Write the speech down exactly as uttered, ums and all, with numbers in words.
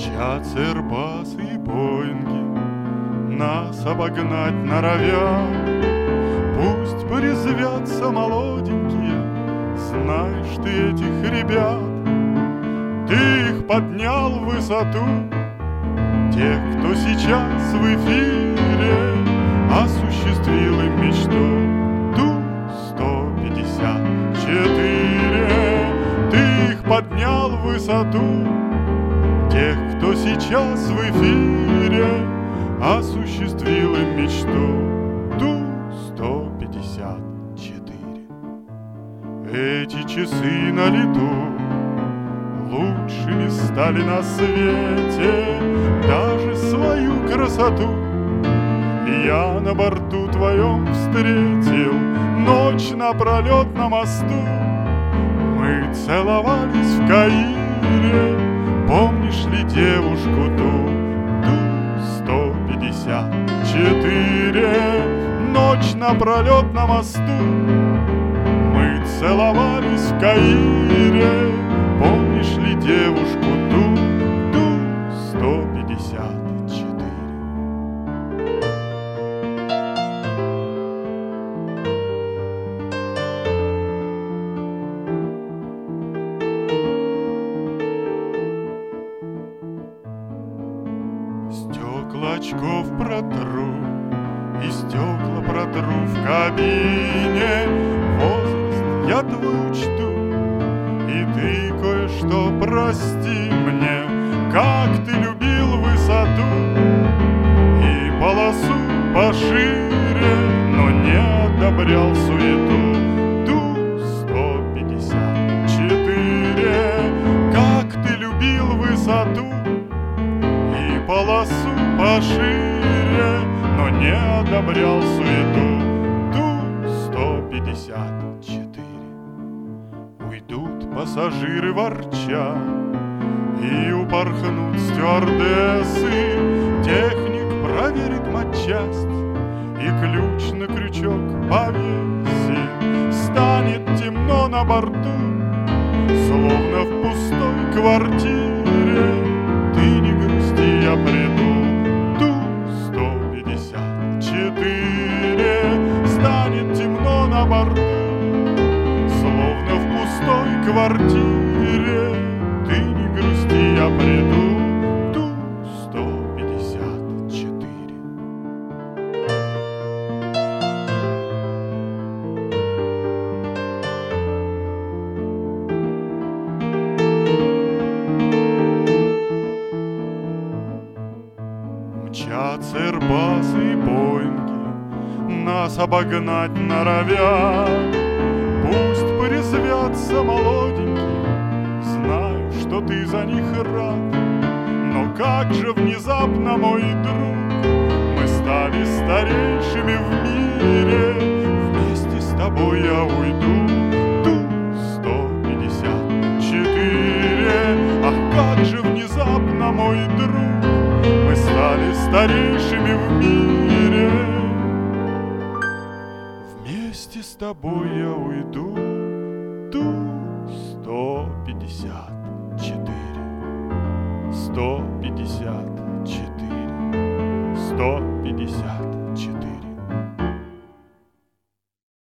Мчатся Airbus и Боинги, нас обогнать норовят. Пусть порезвятся молоденькие, знаешь ты этих ребят. Ты их поднял в высоту, тех, кто сейчас в эфире, осуществил им мечту. Ту-сто пятьдесят четыре. Ты их поднял в высоту, тех, кто сейчас в эфире, осуществил им мечту. Ту-сто пятьдесят четыре. Эти часы на лету лучшими стали на свете, даже свою красоту я на борту твоем встретил. Ночь напролет на мосту мы целовались в Каире. Помнишь ли девушку ту? Ту-сто пятьдесят четыре. Ночь напролет на мосту мы целовались в Каире. Помнишь ли девушку ту? Ту-сто пятьдесят четыре. Стекла очков протру и стекла протру в кабине. Возраст я твой учту, и ты кое-что прости мне. Как ты любил высоту и полосу пошире, но не одобрял суету. Ту-сто пятьдесят четыре. Как ты любил высоту и полосу пошире, но не одобрял суету. Ту-сто пятьдесят четыре. Уйдут пассажиры ворча и упорхнут стюардессы. Техник проверит матчасть и ключ на крючок повесит. Станет темно на борту, словно в пустой квартире. Ты не грусти, я приду. Ту-сто пятьдесят четыре. Станет темно на борту, словно в пустой квартире. Ты не грусти, я приду. Ту-сто пятьдесят четыре. Мчатся Airbus и Боинги, нас обогнать норовят. Пусть порезвятся молоденькие, знаю, что ты за них рад. Но как же внезапно, мой друг, мы стали старейшими в мире. Вместе с тобой я уйду. Ту-сто пятьдесят четыре. Ах, как же внезапно, мой друг, мы стали старейшими в мире. Вместе с тобой я уйду. Ту-сто пятьдесят четыре. Сто пятьдесят четыре. Сто пятьдесят